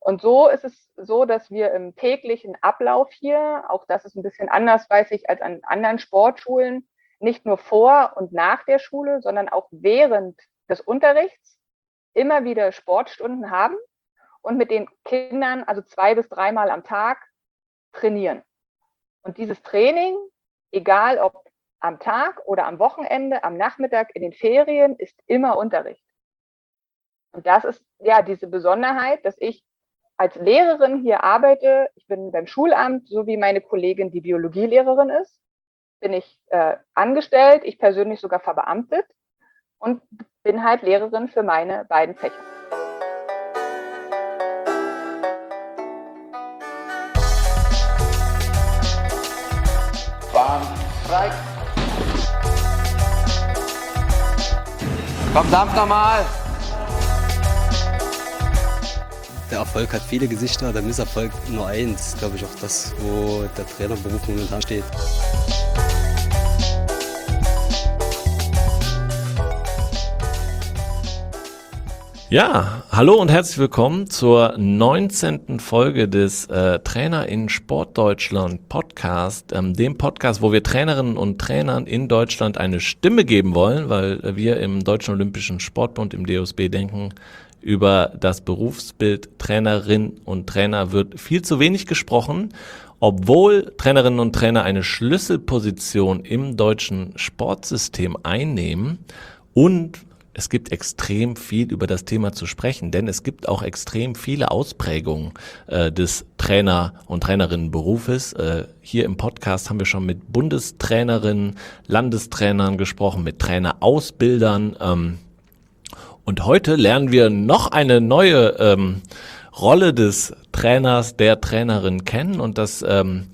Und so ist es so, dass wir im täglichen Ablauf hier, auch das ist ein bisschen anders, weiß ich, als an anderen Sportschulen, nicht nur vor und nach der Schule, sondern auch während des Unterrichts immer wieder Sportstunden haben und mit den Kindern also 2 bis 3 Mal am Tag trainieren. Und dieses Training, egal ob am Tag oder am Wochenende, am Nachmittag, in den Ferien, ist immer Unterricht. Und das ist ja diese Besonderheit, dass ich als Lehrerin hier arbeite. Ich bin beim Schulamt, so wie meine Kollegin, die Biologielehrerin ist, bin ich angestellt, ich persönlich sogar verbeamtet und bin halt Lehrerin für meine beiden Fächer. Bahn frei. Komm, dampf nochmal. Der Erfolg hat viele Gesichter, der Misserfolg nur eins. Glaube ich auch das, wo der Trainerberuf momentan steht. Ja, hallo und herzlich willkommen zur 19. Folge des Trainer in Sportdeutschland Podcast, dem Podcast, wo wir Trainerinnen und Trainern in Deutschland eine Stimme geben wollen, weil wir im Deutschen Olympischen Sportbund, im DOSB, denken, über das Berufsbild Trainerin und Trainer wird viel zu wenig gesprochen, obwohl Trainerinnen und Trainer eine Schlüsselposition im deutschen Sportsystem einnehmen und es gibt extrem viel über das Thema zu sprechen, denn es gibt auch extrem viele Ausprägungen des Trainer- und Trainerinnenberufes. Hier im Podcast haben wir schon mit Bundestrainerinnen, Landestrainern gesprochen, mit Trainerausbildern. Und heute lernen wir noch eine neue Rolle des Trainers, der Trainerin kennen. Und das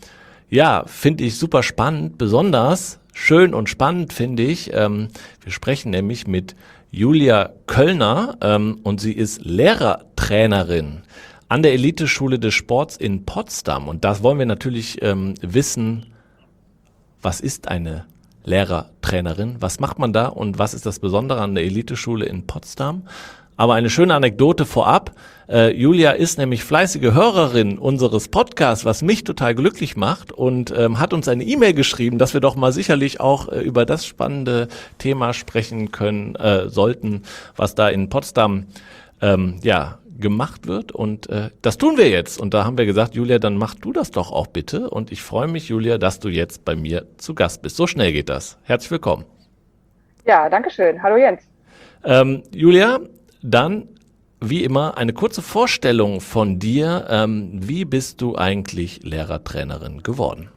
finde ich super spannend, besonders schön und spannend finde ich. Wir sprechen nämlich mit Julia Köllner und sie ist Lehrertrainerin an der Eliteschule des Sports in Potsdam. Und das wollen wir natürlich wissen, was ist eine Lehrertrainerin, was macht man da und was ist das Besondere an der Eliteschule in Potsdam? Aber eine schöne Anekdote vorab. Julia ist nämlich fleißige Hörerin unseres Podcasts, was mich total glücklich macht und hat uns eine E-Mail geschrieben, dass wir doch mal sicherlich auch über das spannende Thema sprechen können sollten, was da in Potsdam gemacht wird. Und das tun wir jetzt. Und da haben wir gesagt, Julia, dann mach du das doch auch bitte. Und ich freue mich, Julia, dass du jetzt bei mir zu Gast bist. So schnell geht das. Herzlich willkommen. Ja, danke schön. Hallo Jens. Julia, dann, wie immer, eine kurze Vorstellung von dir. Wie bist du eigentlich Lehrertrainerin geworden?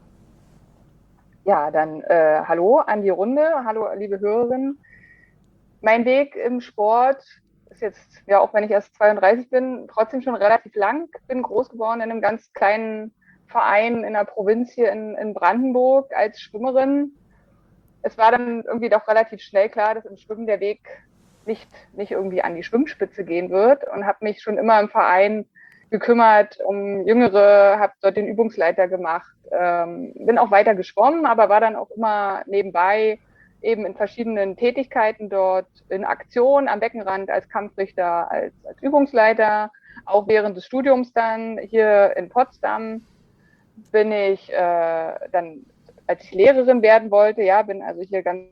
Ja, dann hallo an die Runde, hallo liebe Hörerinnen. Mein Weg im Sport ist jetzt, ja auch wenn ich erst 32 bin, trotzdem schon relativ lang. Bin groß geworden in einem ganz kleinen Verein in der Provinz hier in Brandenburg als Schwimmerin. Es war dann irgendwie doch relativ schnell klar, dass im Schwimmen der Weg nicht irgendwie an die Schwimmspitze gehen wird und habe mich schon immer im Verein gekümmert um Jüngere, habe dort den Übungsleiter gemacht, bin auch weiter geschwommen, aber war dann auch immer nebenbei eben in verschiedenen Tätigkeiten dort in Aktion am Beckenrand als Kampfrichter, als Übungsleiter, auch während des Studiums dann hier in Potsdam bin ich dann, als ich Lehrerin werden wollte, ja, bin also hier ganz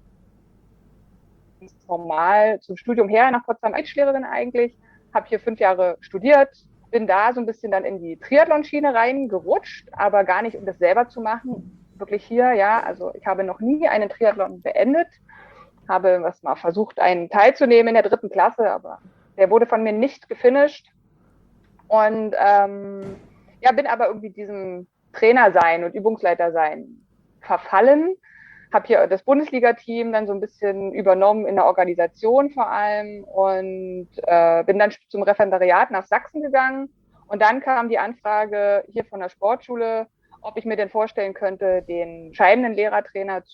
normal zum Studium her nach Potsdam als Lehrerin eigentlich, habe hier 5 Jahre studiert, bin da so ein bisschen dann in die Triathlon-Schiene reingerutscht, aber gar nicht, um das selber zu machen, wirklich hier, ja, also ich habe noch nie einen Triathlon beendet, habe was mal versucht, einen teilzunehmen in der 3. Klasse, aber der wurde von mir nicht gefinisht und bin aber irgendwie diesem Trainer sein und Übungsleiter sein verfallen. Habe hier das Bundesliga-Team dann so ein bisschen übernommen in der Organisation vor allem und bin dann zum Referendariat nach Sachsen gegangen. Und dann kam die Anfrage hier von der Sportschule, ob ich mir denn vorstellen könnte, den scheidenden Lehrertrainer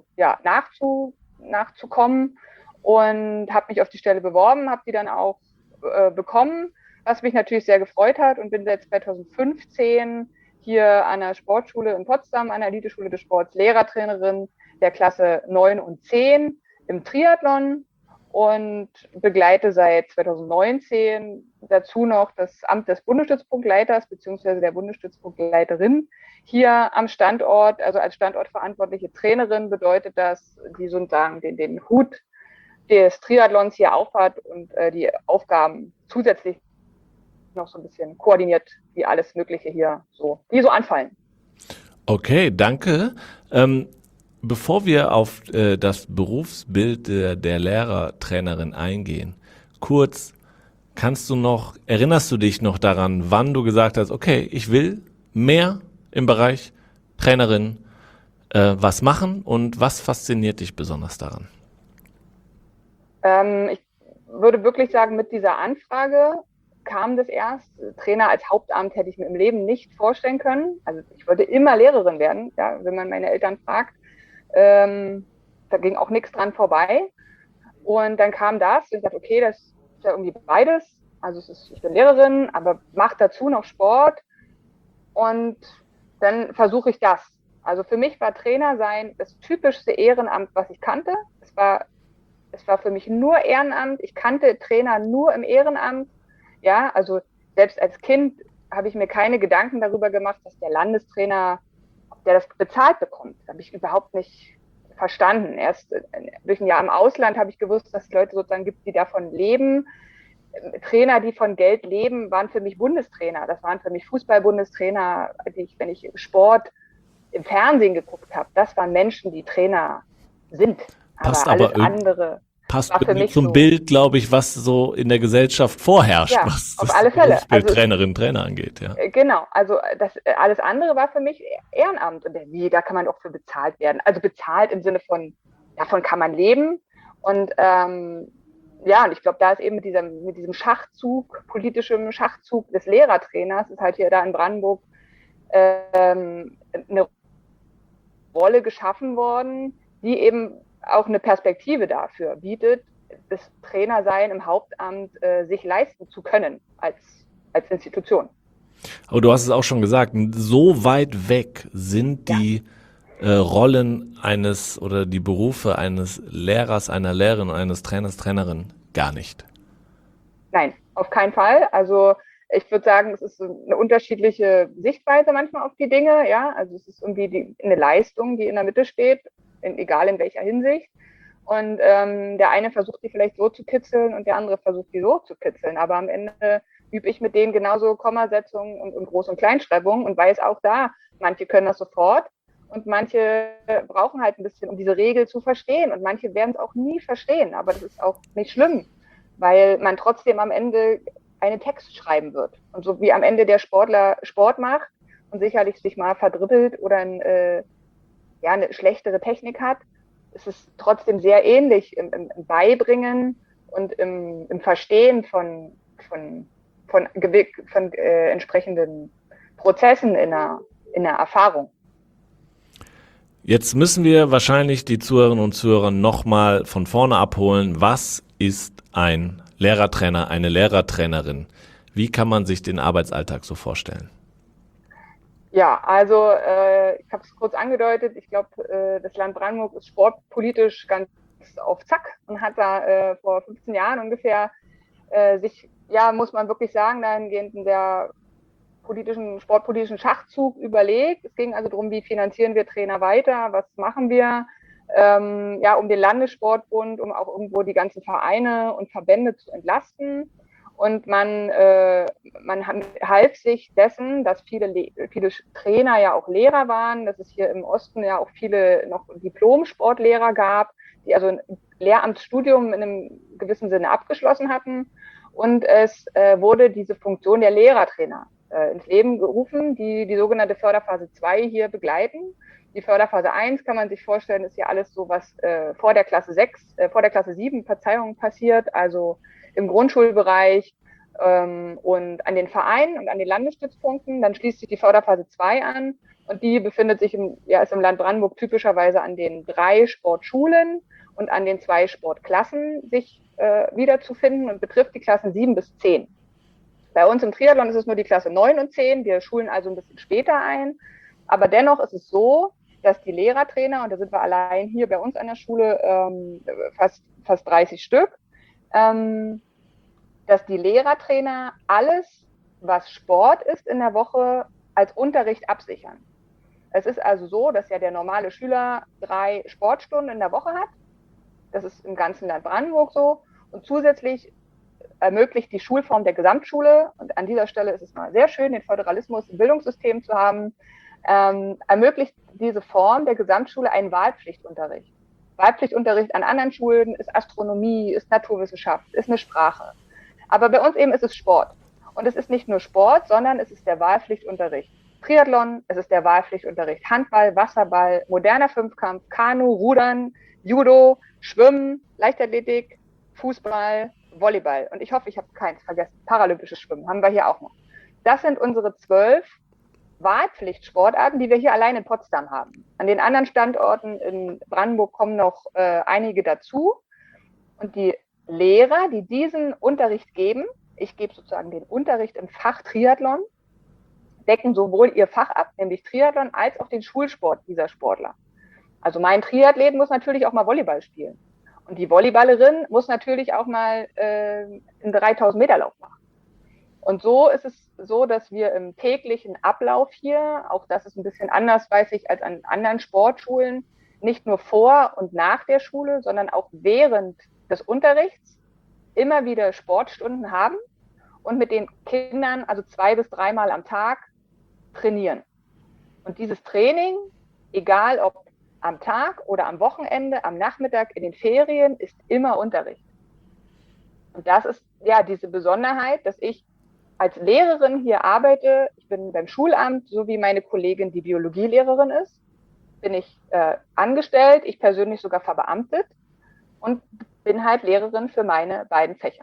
nachzukommen. Und habe mich auf die Stelle beworben, habe die dann auch bekommen, was mich natürlich sehr gefreut hat und bin seit 2015 hier an der Sportschule in Potsdam, an der Eliteschule des Sports, Lehrertrainerin der Klasse 9 und 10 im Triathlon und begleite seit 2019 dazu noch das Amt des Bundesstützpunktleiters bzw. der Bundesstützpunktleiterin hier am Standort. Also als standortverantwortliche Trainerin bedeutet das, die sozusagen den Hut des Triathlons hier aufhat und die Aufgaben zusätzlich noch so ein bisschen koordiniert, wie alles Mögliche hier die so anfallen. Okay, danke. Bevor wir auf das Berufsbild der Lehrertrainerin eingehen, kurz, erinnerst du dich noch daran, wann du gesagt hast, okay, ich will mehr im Bereich Trainerin was machen und was fasziniert dich besonders daran? Ich würde wirklich sagen, mit dieser Anfrage kam das erst. Trainer als Hauptamt hätte ich mir im Leben nicht vorstellen können. Also ich wollte immer Lehrerin werden, ja, wenn man meine Eltern fragt. Da ging auch nichts dran vorbei. Und dann kam das und ich dachte, okay, das ist ja irgendwie beides. Also ich bin Lehrerin, aber mache dazu noch Sport. Und dann versuche ich das. Also für mich war Trainer sein das typischste Ehrenamt, was ich kannte. Es war für mich nur Ehrenamt. Ich kannte Trainer nur im Ehrenamt. Ja, also selbst als Kind habe ich mir keine Gedanken darüber gemacht, dass der Landestrainer, ob der das bezahlt bekommt. Das habe ich überhaupt nicht verstanden. Erst durch ein Jahr im Ausland habe ich gewusst, dass es Leute sozusagen gibt, die davon leben. Trainer, die von Geld leben, waren für mich Bundestrainer. Das waren für mich Fußball-Bundestrainer, wenn ich Sport im Fernsehen geguckt habe. Das waren Menschen, die Trainer sind. Passt aber alles andere passt irgendwie zum Bild, glaube ich, was so in der Gesellschaft vorherrscht, ja, was auf alle Fälle. Also, Trainerinnen, Trainer angeht. Ja. Genau, also das alles andere war für mich Ehrenamt und da kann man auch für bezahlt werden. Also bezahlt im Sinne von, davon kann man leben und und ich glaube, da ist eben mit diesem Schachzug, politischem Schachzug des Lehrertrainers, ist halt hier da in Brandenburg eine Rolle geschaffen worden, die eben auch eine Perspektive dafür bietet, das Trainersein im Hauptamt sich leisten zu können als Institution. Aber du hast es auch schon gesagt, so weit weg sind die Rollen oder die Berufe eines Lehrers, einer Lehrerin, eines Trainers, Trainerin gar nicht. Nein, auf keinen Fall. Also ich würde sagen, es ist eine unterschiedliche Sichtweise manchmal auf die Dinge. Ja, also es ist irgendwie eine Leistung, die in der Mitte steht, egal in welcher Hinsicht. Und der eine versucht die vielleicht so zu kitzeln und der andere versucht die so zu kitzeln. Aber am Ende übe ich mit denen genauso Kommasetzungen und Groß- und Kleinschreibungen und weiß auch da, manche können das sofort und manche brauchen halt ein bisschen, um diese Regel zu verstehen. Und manche werden es auch nie verstehen. Aber das ist auch nicht schlimm, weil man trotzdem am Ende einen Text schreiben wird. Und so wie am Ende der Sportler Sport macht und sicherlich sich mal verdribbelt oder eine schlechtere Technik hat, ist es trotzdem sehr ähnlich im Beibringen und im Verstehen von entsprechenden Prozessen in der Erfahrung. Jetzt müssen wir wahrscheinlich die Zuhörerinnen und Zuhörer nochmal von vorne abholen. Was ist ein Lehrertrainer, eine Lehrertrainerin? Wie kann man sich den Arbeitsalltag so vorstellen? Ja, also ich habe es kurz angedeutet. Ich glaube, das Land Brandenburg ist sportpolitisch ganz auf Zack und hat da vor 15 Jahren ungefähr muss man wirklich sagen, dahingehend einen sehr sportpolitischen Schachzug überlegt. Es ging also darum, wie finanzieren wir Trainer weiter, was machen wir, um den Landessportbund, um auch irgendwo die ganzen Vereine und Verbände zu entlasten. Und man half sich dessen, dass viele Trainer ja auch Lehrer waren, dass es hier im Osten ja auch viele noch Diplom-Sportlehrer gab, die also ein Lehramtsstudium in einem gewissen Sinne abgeschlossen hatten. Und es wurde diese Funktion der Lehrertrainer ins Leben gerufen, die sogenannte Förderphase 2 hier begleiten. Die Förderphase 1 kann man sich vorstellen, ist ja alles so, was vor der Klasse 7, passiert, also im Grundschulbereich und an den Vereinen und an den Landesstützpunkten. Dann schließt sich die Förderphase 2 an und die befindet sich ist im Land Brandenburg typischerweise an den 3 Sportschulen und an den 2 Sportklassen sich wiederzufinden und betrifft die Klassen 7 bis 10. Bei uns im Triathlon ist es nur die Klasse 9 und 10. Wir schulen also ein bisschen später ein. Aber dennoch ist es so, dass die Lehrertrainer, und da sind wir allein hier bei uns an der Schule fast 30 Stück, dass die Lehrertrainer alles, was Sport ist in der Woche, als Unterricht absichern. Es ist also so, dass ja der normale Schüler 3 Sportstunden in der Woche hat. Das ist im ganzen Land Brandenburg so. Und zusätzlich ermöglicht die Schulform der Gesamtschule, und an dieser Stelle ist es mal sehr schön, den Föderalismus im Bildungssystem zu haben, ermöglicht diese Form der Gesamtschule einen Wahlpflichtunterricht. Wahlpflichtunterricht an anderen Schulen ist Astronomie, ist Naturwissenschaft, ist eine Sprache. Aber bei uns eben ist es Sport. Und es ist nicht nur Sport, sondern es ist der Wahlpflichtunterricht. Triathlon, es ist der Wahlpflichtunterricht. Handball, Wasserball, moderner Fünfkampf, Kanu, Rudern, Judo, Schwimmen, Leichtathletik, Fußball, Volleyball. Und ich hoffe, ich habe keins vergessen. Paralympisches Schwimmen haben wir hier auch noch. Das sind unsere 12 Wahlpflichtsportarten, die wir hier allein in Potsdam haben. An den anderen Standorten in Brandenburg kommen noch einige dazu. Und die Lehrer, die diesen Unterricht geben, ich gebe sozusagen den Unterricht im Fach Triathlon, decken sowohl ihr Fach ab, nämlich Triathlon, als auch den Schulsport dieser Sportler. Also mein Triathlet muss natürlich auch mal Volleyball spielen. Und die Volleyballerin muss natürlich auch mal einen 3000-Meter-Lauf machen. Und so ist es so, dass wir im täglichen Ablauf hier, auch das ist ein bisschen anders, weiß ich, als an anderen Sportschulen, nicht nur vor und nach der Schule, sondern auch während des Unterrichts immer wieder Sportstunden haben und mit den Kindern also 2 bis 3 Mal am Tag trainieren. Und dieses Training, egal ob am Tag oder am Wochenende, am Nachmittag, in den Ferien, ist immer Unterricht. Und das ist ja diese Besonderheit, dass ich als Lehrerin hier arbeite. Ich bin beim Schulamt, so wie meine Kollegin, die Biologielehrerin ist, bin ich angestellt, ich persönlich sogar verbeamtet und bin halt Lehrerin für meine beiden Fächer.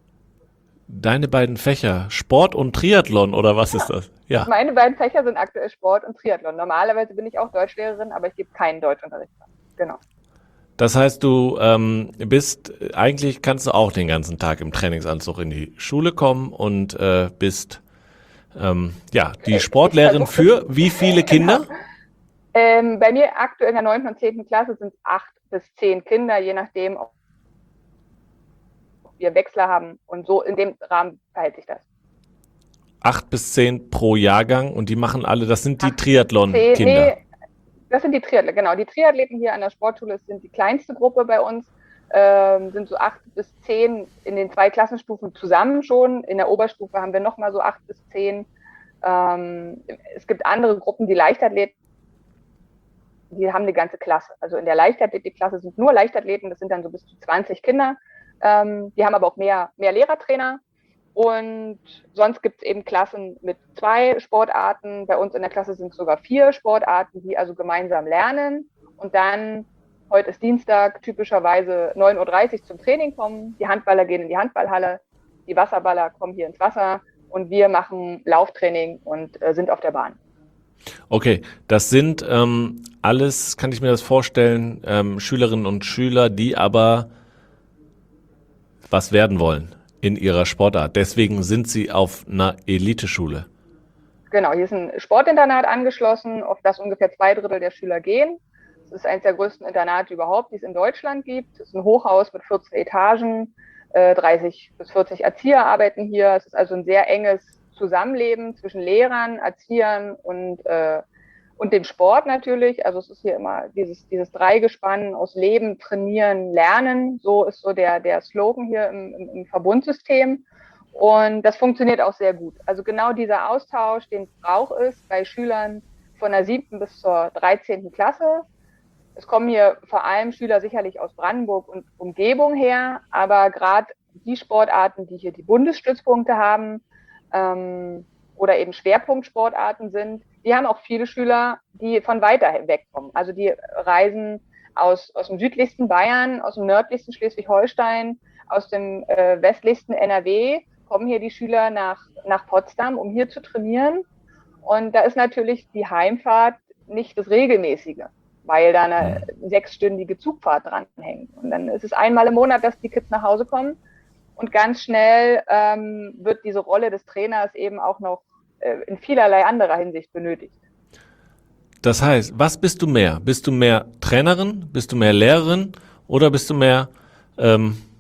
Deine beiden Fächer, Sport und Triathlon, oder was ist das? Ja. Meine beiden Fächer sind aktuell Sport und Triathlon. Normalerweise bin ich auch Deutschlehrerin, aber ich gebe keinen Deutschunterricht. Genau. Das heißt, du eigentlich kannst du auch den ganzen Tag im Trainingsanzug in die Schule kommen und bist die Sportlehrerin für wie viele Kinder? Genau. Bei mir aktuell in der 9. und 10. Klasse sind es 8 bis 10 Kinder, je nachdem, ob wir Wechsler haben. Und so in dem Rahmen verhält sich das. 8 bis 10 pro Jahrgang und die machen alle, das sind die Triathlon-Kinder. Nee, das sind die Triathleten, genau. Die Triathleten hier an der Sportschule sind die kleinste Gruppe bei uns, sind so 8 bis 10 in den 2 Klassenstufen zusammen schon. In der Oberstufe haben wir nochmal so 8 bis 10. Es gibt andere Gruppen, die Leichtathleten, die haben eine ganze Klasse. Also in der Leichtathletikklasse sind nur Leichtathleten, das sind dann so bis zu 20 Kinder. Die haben aber auch mehr Lehrertrainer. Und sonst gibt es eben Klassen mit 2 Sportarten. Bei uns in der Klasse sind es sogar 4 Sportarten, die also gemeinsam lernen. Und dann, heute ist Dienstag, typischerweise 9:30 Uhr zum Training kommen. Die Handballer gehen in die Handballhalle, die Wasserballer kommen hier ins Wasser und wir machen Lauftraining und sind auf der Bahn. Okay, das sind alles, kann ich mir das vorstellen, Schülerinnen und Schüler, die aber was werden wollen in ihrer Sportart. Deswegen sind sie auf einer Eliteschule. Genau, hier ist ein Sportinternat angeschlossen, auf das ungefähr 2/3 der Schüler gehen. Es ist eines der größten Internate überhaupt, die es in Deutschland gibt. Es ist ein Hochhaus mit 14 Etagen, 30 bis 40 Erzieher arbeiten hier. Es ist also ein sehr enges Zusammenleben zwischen Lehrern, Erziehern und dem Sport natürlich. Also es ist hier immer dieses Dreigespann aus Leben, Trainieren, Lernen. So ist so der Slogan hier im Verbundsystem. Und das funktioniert auch sehr gut. Also genau dieser Austausch, den braucht es bei Schülern von der 7. bis zur 13. Klasse. Es kommen hier vor allem Schüler sicherlich aus Brandenburg und Umgebung her, aber gerade die Sportarten, die hier die Bundesstützpunkte haben oder eben Schwerpunktsportarten sind, die haben auch viele Schüler, die von weiter weg kommen. Also die reisen aus dem südlichsten Bayern, aus dem nördlichsten Schleswig-Holstein, aus dem westlichsten NRW, kommen hier die Schüler nach Potsdam, um hier zu trainieren. Und da ist natürlich die Heimfahrt nicht das Regelmäßige, weil da eine 6-stündige Zugfahrt dranhängt. Und dann ist es einmal im Monat, dass die Kids nach Hause kommen. Und ganz schnell wird diese Rolle des Trainers eben auch noch in vielerlei anderer Hinsicht benötigt. Das heißt, was bist du mehr? Bist du mehr Trainerin? Bist du mehr Lehrerin? Oder bist du mehr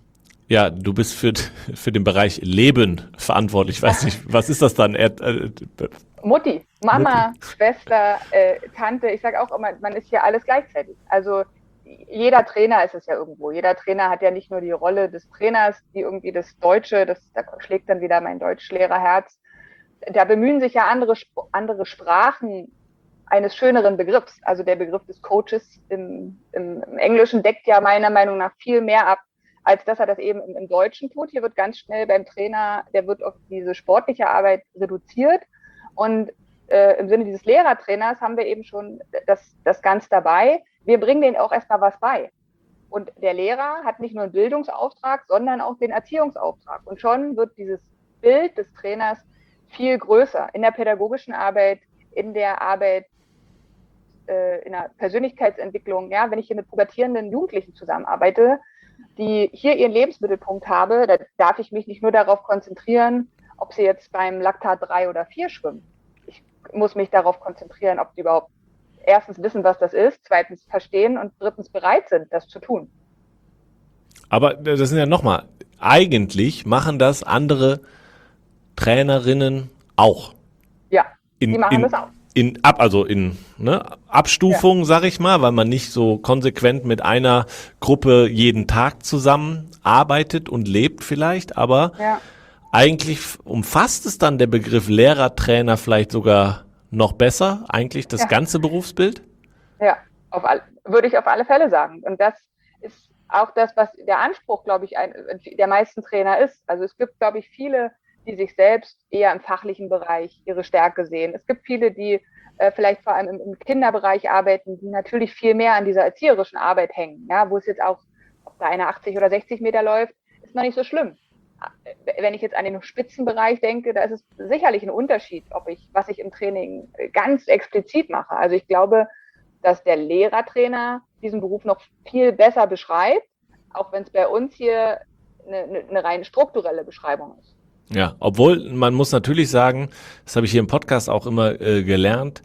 Ja, du bist für den Bereich Leben verantwortlich. Ich weiß nicht, was ist das dann? Mutti, Mama, Mutti. Schwester, Tante, ich sage auch immer, man ist hier alles gleichzeitig. Also jeder Trainer ist es ja irgendwo. Jeder Trainer hat ja nicht nur die Rolle des Trainers, die irgendwie das Deutsche, da schlägt dann wieder mein Deutschlehrerherz. Da bemühen sich ja andere Sprachen eines schöneren Begriffs. Also der Begriff des Coaches im Englischen deckt ja meiner Meinung nach viel mehr ab, als dass er das eben im Deutschen tut. Hier wird ganz schnell beim Trainer, der wird auf diese sportliche Arbeit reduziert. Und im Sinne dieses Lehrertrainers haben wir eben schon das ganz dabei. Wir bringen denen auch erstmal was bei. Und der Lehrer hat nicht nur einen Bildungsauftrag, sondern auch den Erziehungsauftrag. Und schon wird dieses Bild des Trainers viel größer in der pädagogischen Arbeit, in der Arbeit, in der Persönlichkeitsentwicklung. Ja, wenn ich hier mit pubertierenden Jugendlichen zusammenarbeite, die hier ihren Lebensmittelpunkt habe, da darf ich mich nicht nur darauf konzentrieren, ob sie jetzt beim Laktat 3 oder 4 schwimmen. Ich muss mich darauf konzentrieren, ob die überhaupt erstens wissen, was das ist, zweitens verstehen und drittens bereit sind, das zu tun. Aber das sind ja nochmal, eigentlich machen das andere Trainerinnen auch. Ja, die machen das auch. Abstufung, sag ich mal, weil man nicht so konsequent mit einer Gruppe jeden Tag zusammen arbeitet und lebt vielleicht, aber eigentlich umfasst es dann der Begriff Lehrer, Trainer vielleicht sogar noch besser, eigentlich das ganze Berufsbild? Ja, würde ich auf alle Fälle sagen. Und das ist auch das, was der Anspruch, glaube ich, der meisten Trainer ist. Also es gibt, glaube ich, viele, die sich selbst eher im fachlichen Bereich ihre Stärke sehen. Es gibt viele, die vielleicht vor allem im Kinderbereich arbeiten, die natürlich viel mehr an dieser erzieherischen Arbeit hängen. Ja, wo es jetzt auch, ob da einer 80 oder 60 Meter läuft, ist noch nicht so schlimm. Wenn ich jetzt an den Spitzenbereich denke, da ist es sicherlich ein Unterschied, was ich im Training ganz explizit mache. Also ich glaube, dass der Lehrertrainer diesen Beruf noch viel besser beschreibt, auch wenn es bei uns hier eine rein strukturelle Beschreibung ist. Ja, obwohl man muss natürlich sagen, das habe ich hier im Podcast auch immer gelernt,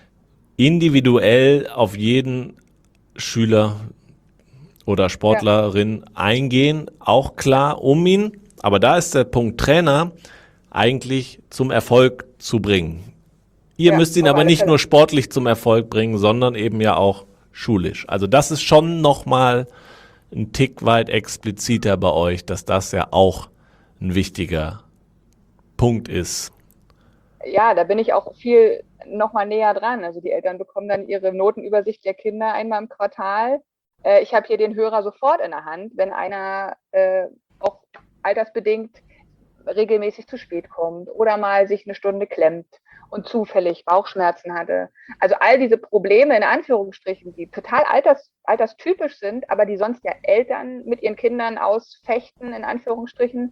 individuell auf jeden Schüler oder Sportlerin eingehen, auch klar um ihn. Aber da ist der Punkt Trainer eigentlich zum Erfolg zu bringen. Ihr müsst ihn aber nicht nur sportlich zum Erfolg bringen, sondern eben ja auch schulisch. Also das ist schon nochmal ein Tick weit expliziter bei euch, dass das ja auch ein wichtiger Punkt ist. Ja, da bin ich auch viel nochmal näher dran. Also die Eltern bekommen dann ihre Notenübersicht der Kinder einmal im Quartal. Ich habe hier den Hörer sofort in der Hand, wenn einer auch altersbedingt regelmäßig zu spät kommt oder mal sich eine Stunde klemmt und zufällig Bauchschmerzen hatte. Also all diese Probleme in Anführungsstrichen, die total alterstypisch sind, aber die sonst ja Eltern mit ihren Kindern ausfechten, in Anführungsstrichen,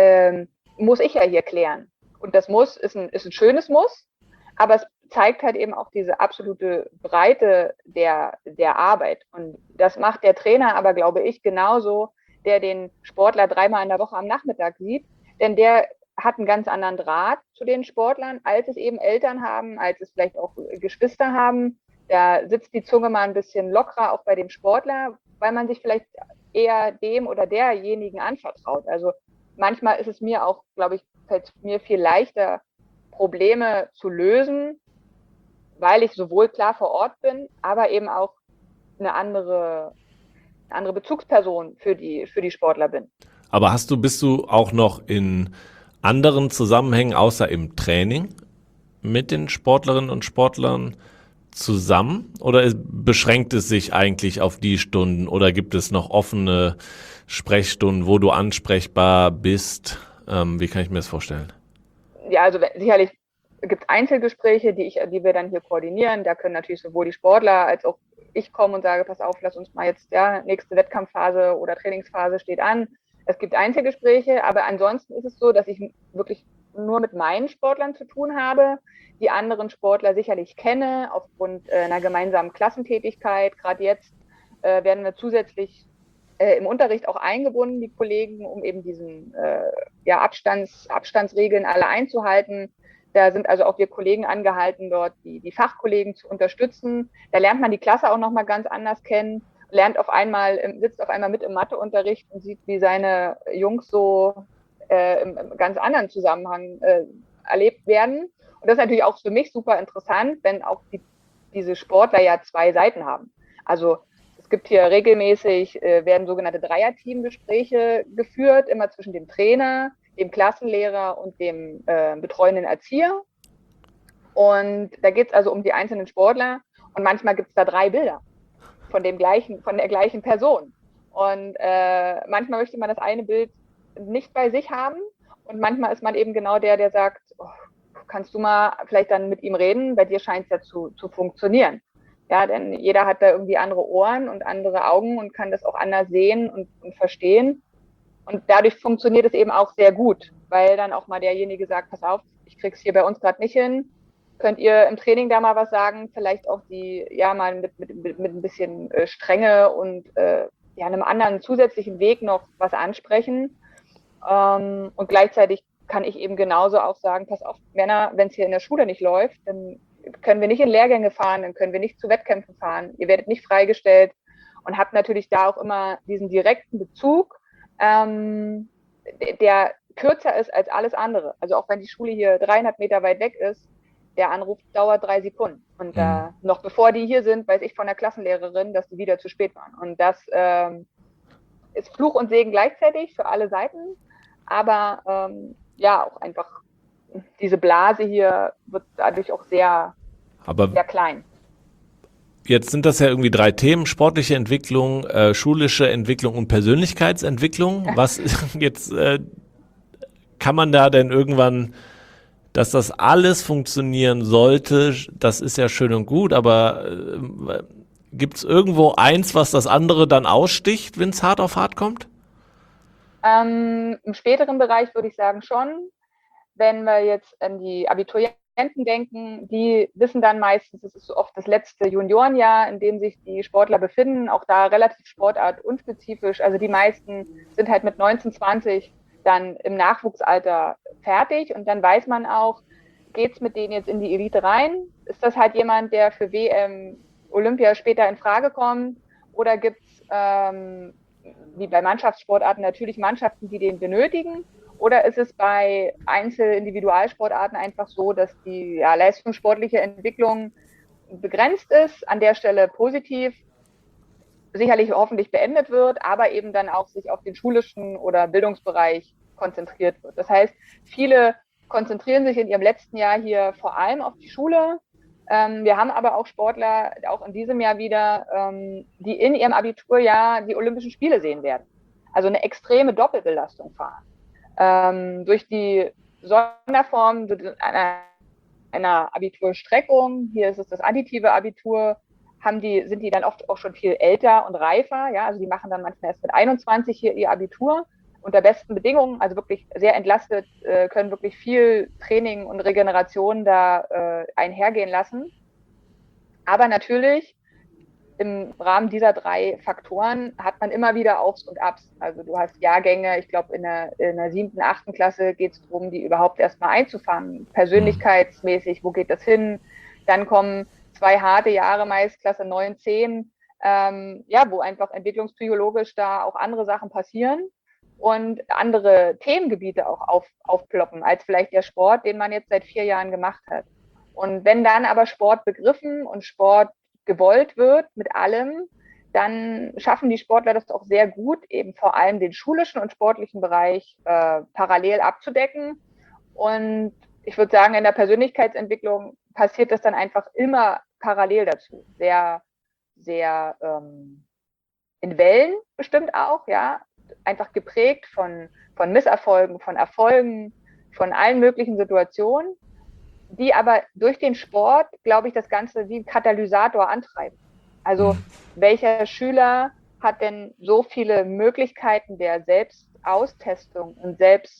muss ich ja hier klären. Und das Muss ist ein schönes Muss, aber es zeigt halt eben auch diese absolute Breite der Arbeit. Und das macht der Trainer aber, glaube ich, genauso, der den Sportler 3-mal in der Woche am Nachmittag sieht, denn der hat einen ganz anderen Draht zu den Sportlern, als es eben Eltern haben, als es vielleicht auch Geschwister haben. Da sitzt die Zunge mal ein bisschen lockerer, auch bei dem Sportler, weil man sich vielleicht eher dem oder derjenigen anvertraut. Also manchmal ist es mir auch, glaube ich, fällt mir viel leichter, Probleme zu lösen, weil ich sowohl klar vor Ort bin, aber eben auch eine andere Bezugsperson für die Sportler bin. Aber bist du auch noch in anderen Zusammenhängen außer im Training mit den Sportlerinnen und Sportlern zusammen? Oder beschränkt es sich eigentlich auf die Stunden? Oder gibt es noch offene Sprechstunden, wo du ansprechbar bist? Wie kann ich mir das vorstellen? Ja, also sicherlich gibt es Einzelgespräche, die wir dann hier koordinieren. Da können natürlich sowohl die Sportler als auch ich kommen und sage, pass auf, lass uns mal jetzt, nächste Wettkampfphase oder Trainingsphase steht an. Es gibt Einzelgespräche, aber ansonsten ist es so, dass ich wirklich nur mit meinen Sportlern zu tun habe, die anderen Sportler sicherlich kenne, aufgrund einer gemeinsamen Klassentätigkeit. Gerade jetzt werden wir zusätzlich im Unterricht auch eingebunden, die Kollegen, um eben diesen Abstandsregeln alle einzuhalten. Da sind also auch wir Kollegen angehalten, dort die Fachkollegen zu unterstützen. Da lernt man die Klasse auch nochmal ganz anders kennen. sitzt auf einmal mit im Matheunterricht und sieht, wie seine Jungs so im ganz anderen Zusammenhang erlebt werden. Und das ist natürlich auch für mich super interessant, wenn auch diese Sportler ja zwei Seiten haben. Also es gibt hier regelmäßig, werden sogenannte Dreier-Team-Gespräche geführt, immer zwischen dem Trainer, dem Klassenlehrer und dem betreuenden Erzieher. Und da geht es also um die einzelnen Sportler und manchmal gibt es da 3 Bilder von der gleichen Person. Und manchmal möchte man das eine Bild nicht bei sich haben und manchmal ist man eben genau der sagt, oh, kannst du mal vielleicht dann mit ihm reden, bei dir scheint es ja zu funktionieren. Ja, denn jeder hat da irgendwie andere Ohren und andere Augen und kann das auch anders sehen und verstehen. Und dadurch funktioniert es eben auch sehr gut, weil dann auch mal derjenige sagt, pass auf, ich krieg's hier bei uns gerade nicht hin. Könnt ihr im Training da mal was sagen? Vielleicht auch mal mit ein bisschen Strenge und einem anderen zusätzlichen Weg noch was ansprechen. Und gleichzeitig kann ich eben genauso auch sagen, pass auf, Männer, wenn es hier in der Schule nicht läuft, dann können wir nicht in Lehrgänge fahren, dann können wir nicht zu Wettkämpfen fahren, ihr werdet nicht freigestellt und habt natürlich da auch immer diesen direkten Bezug, der kürzer ist als alles andere. Also auch wenn die Schule hier 300 Meter weit weg ist, der Anruf dauert 3 Sekunden. Und noch bevor die hier sind, weiß ich von der Klassenlehrerin, dass die wieder zu spät waren. Und das ist Fluch und Segen gleichzeitig für alle Seiten. Aber auch einfach diese Blase hier wird dadurch auch sehr klein. Jetzt sind das ja irgendwie 3 Themen: sportliche Entwicklung, schulische Entwicklung und Persönlichkeitsentwicklung. Was jetzt kann man da denn irgendwann, dass das alles funktionieren sollte, das ist ja schön und gut, aber gibt es irgendwo eins, was das andere dann aussticht, wenn es hart auf hart kommt? Im späteren Bereich würde ich sagen schon. Wenn wir jetzt an die Abiturienten denken, die wissen dann meistens, es ist so oft das letzte Juniorenjahr, in dem sich die Sportler befinden, auch da relativ sportartunspezifisch. Also die meisten sind halt mit 19, 20 dann im Nachwuchsalter fertig und dann weiß man auch, geht es mit denen jetzt in die Elite rein? Ist das halt jemand, der für WM, Olympia später in Frage kommt? Oder gibt es, wie bei Mannschaftssportarten, natürlich Mannschaften, die den benötigen? Oder ist es bei Individualsportarten einfach so, dass die leistungssportliche Entwicklung begrenzt ist, an der Stelle positiv, sicherlich hoffentlich beendet wird, aber eben dann auch sich auf den schulischen oder Bildungsbereich konzentriert wird. Das heißt, viele konzentrieren sich in ihrem letzten Jahr hier vor allem auf die Schule. Wir haben aber auch Sportler, auch in diesem Jahr wieder, die in ihrem Abiturjahr die Olympischen Spiele sehen werden. Also eine extreme Doppelbelastung fahren. Durch die Sonderform einer Abiturstreckung, hier ist es das additive Abitur, sind die dann oft auch schon viel älter und reifer. Ja? Also die machen dann manchmal erst mit 21 hier ihr Abitur unter besten Bedingungen, also wirklich sehr entlastet, können wirklich viel Training und Regeneration da einhergehen lassen. Aber natürlich im Rahmen dieser 3 Faktoren hat man immer wieder Aufs und Abs. Also du hast Jahrgänge, ich glaube in der 7., 8. Klasse geht es darum, die überhaupt erstmal einzufangen, persönlichkeitsmäßig, wo geht das hin? Dann kommen 2 harte Jahre meist, Klasse 9, 10, wo einfach entwicklungspsychologisch da auch andere Sachen passieren und andere Themengebiete auch aufploppen, als vielleicht der Sport, den man jetzt seit 4 Jahren gemacht hat. Und wenn dann aber Sport begriffen und Sport gewollt wird mit allem, dann schaffen die Sportler das auch sehr gut, eben vor allem den schulischen und sportlichen Bereich parallel abzudecken. Und ich würde sagen, in der Persönlichkeitsentwicklung passiert das dann einfach immer parallel dazu. Sehr, sehr in Wellen bestimmt auch, ja, einfach geprägt von Misserfolgen, von Erfolgen, von allen möglichen Situationen, die aber durch den Sport, glaube ich, das Ganze wie ein Katalysator antreiben. Also welcher Schüler hat denn so viele Möglichkeiten der Selbstaustestung und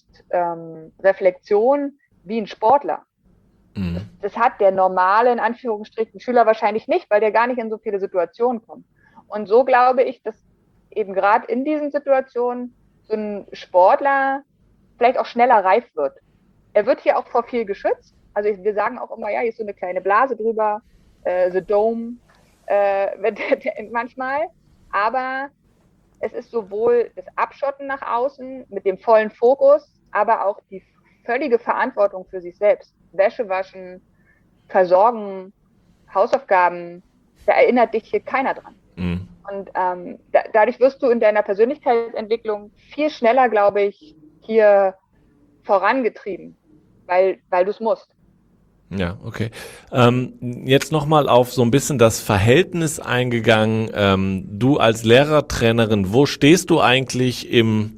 Selbstreflexion wie ein Sportler? Das hat der normale, in Anführungsstrichen, Schüler wahrscheinlich nicht, weil der gar nicht in so viele Situationen kommt. Und so glaube ich, dass eben gerade in diesen Situationen so ein Sportler vielleicht auch schneller reif wird. Er wird hier auch vor viel geschützt. Also wir sagen auch immer, ja, hier ist so eine kleine Blase drüber, the Dome, manchmal. Aber es ist sowohl das Abschotten nach außen mit dem vollen Fokus, aber auch die völlige Verantwortung für sich selbst. Wäsche waschen, versorgen, Hausaufgaben, da erinnert dich hier keiner dran. Mhm. Und dadurch wirst du in deiner Persönlichkeitsentwicklung viel schneller, glaube ich, hier vorangetrieben, weil du es musst. Ja, okay. Jetzt nochmal auf so ein bisschen das Verhältnis eingegangen. Du als Lehrertrainerin, wo stehst du eigentlich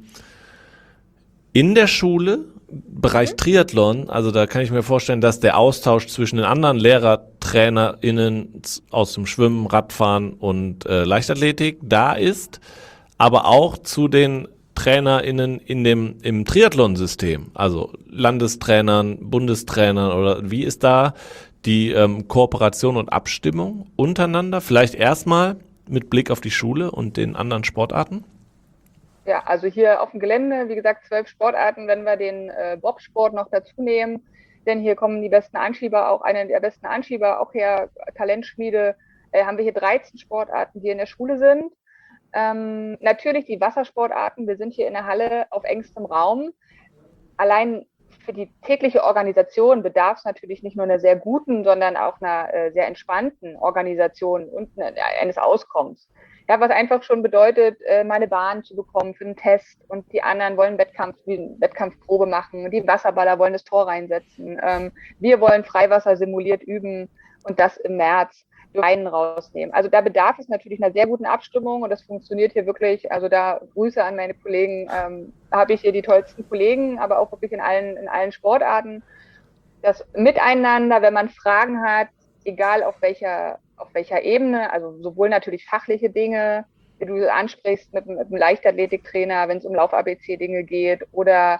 in der Schule, Bereich Triathlon? Also da kann ich mir vorstellen, dass der Austausch zwischen den anderen LehrertrainerInnen aus dem Schwimmen, Radfahren und Leichtathletik da ist, aber auch zu den TrainerInnen im Triathlon-System, also Landestrainern, Bundestrainern, oder wie ist da die Kooperation und Abstimmung untereinander? Vielleicht erstmal mit Blick auf die Schule und den anderen Sportarten? Ja, also hier auf dem Gelände, wie gesagt, 12 Sportarten, wenn wir den Bobsport noch dazu nehmen, denn hier kommen die besten Anschieber, auch eine der besten Anschieber, auch her, Talentschmiede, haben wir hier 13 Sportarten, die in der Schule sind. Natürlich die Wassersportarten, wir sind hier in der Halle auf engstem Raum. Allein für die tägliche Organisation bedarf es natürlich nicht nur einer sehr guten, sondern auch einer sehr entspannten Organisation und eines Auskommens. Ja, was einfach schon bedeutet, meine Bahn zu bekommen für einen Test und die anderen wollen Wettkampfprobe machen, die Wasserballer wollen das Tor reinsetzen, wir wollen Freiwasser simuliert üben und das im März einen rausnehmen. Also da bedarf es natürlich einer sehr guten Abstimmung und das funktioniert hier wirklich. Also da Grüße an meine Kollegen. Da habe ich hier die tollsten Kollegen, aber auch wirklich in allen Sportarten. Das Miteinander, wenn man Fragen hat, egal auf welcher Ebene, also sowohl natürlich fachliche Dinge, wie du ansprichst mit einem Leichtathletiktrainer, wenn es um Lauf-ABC-Dinge geht, oder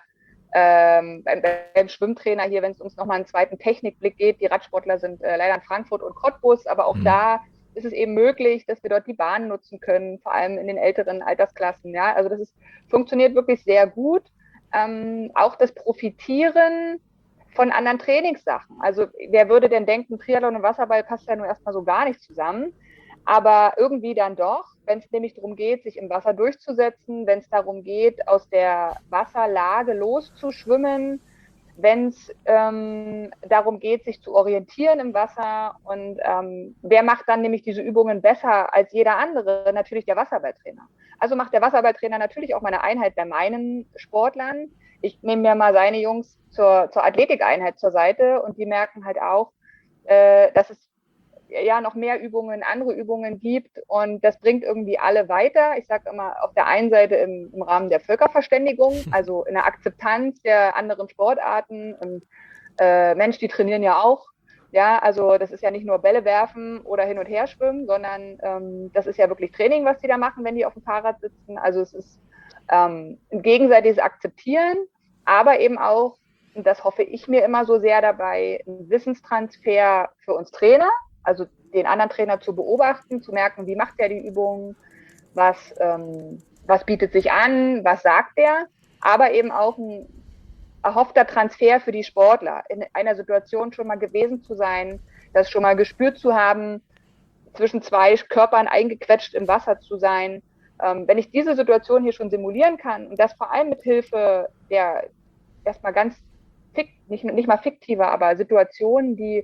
beim Schwimmtrainer hier, wenn es uns nochmal einen zweiten Technikblick geht. Die Radsportler sind leider in Frankfurt und Cottbus, aber auch da ist es eben möglich, dass wir dort die Bahn nutzen können, vor allem in den älteren Altersklassen. Ja, also funktioniert wirklich sehr gut. Auch das Profitieren von anderen Trainingssachen. Also wer würde denn denken, Triathlon und Wasserball passt ja nun erstmal so gar nicht zusammen. Aber irgendwie dann doch, wenn es nämlich darum geht, sich im Wasser durchzusetzen, wenn es darum geht, aus der Wasserlage loszuschwimmen, wenn es darum geht, sich zu orientieren im Wasser. Und wer macht dann nämlich diese Übungen besser als jeder andere? Natürlich der Wasserballtrainer. Also macht der Wasserballtrainer natürlich auch mal eine Einheit bei meinen Sportlern. Ich nehme mir mal seine Jungs zur Athletikeinheit zur Seite und die merken halt auch, dass es ja noch mehr Übungen, andere Übungen gibt und das bringt irgendwie alle weiter. Ich sage immer, auf der einen Seite im Rahmen der Völkerverständigung, also in der Akzeptanz der anderen Sportarten und Mensch, die trainieren ja auch. Ja, also das ist ja nicht nur Bälle werfen oder hin und her schwimmen, sondern das ist ja wirklich Training, was die da machen, wenn die auf dem Fahrrad sitzen. Also es ist ein gegenseitiges Akzeptieren, aber eben auch, und das hoffe ich mir immer so sehr dabei, ein Wissenstransfer für uns Trainer, also den anderen Trainer zu beobachten, zu merken, wie macht der die Übung, was bietet sich an, was sagt der, aber eben auch ein erhoffter Transfer für die Sportler, in einer Situation schon mal gewesen zu sein, das schon mal gespürt zu haben, zwischen zwei Körpern eingequetscht im Wasser zu sein. Wenn ich diese Situation hier schon simulieren kann und das vor allem mit Hilfe der erstmal ganz nicht mal fiktiver, aber Situationen, die